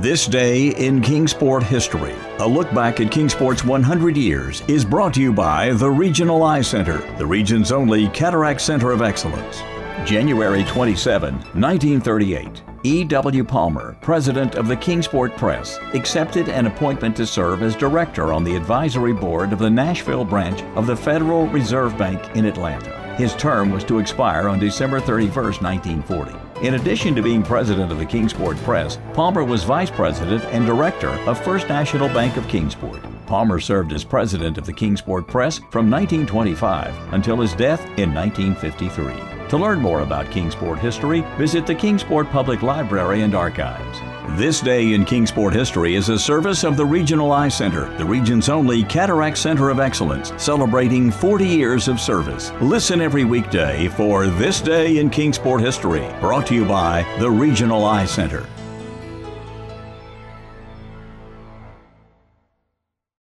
This Day in Kingsport History, a look back at Kingsport's 100 years, is brought to you by the Regional Eye Center, the region's only cataract center of excellence. January 27, 1938, E.W. Palmer, president of the Kingsport Press, accepted an appointment to serve as director on the advisory board of the Nashville branch of the Federal Reserve Bank in Atlanta. His term was to expire on December 31, 1940. In addition to being president of the Kingsport Press, Palmer was vice president and director of First National Bank of Kingsport. Palmer served as president of the Kingsport Press from 1925 until his death in 1953. To learn more about Kingsport history, visit the Kingsport Public Library and Archives. This Day in Kingsport History is a service of the Regional Eye Center, the region's only cataract center of excellence, celebrating 40 years of service. Listen every weekday for This Day in Kingsport History, brought to you by the Regional Eye Center.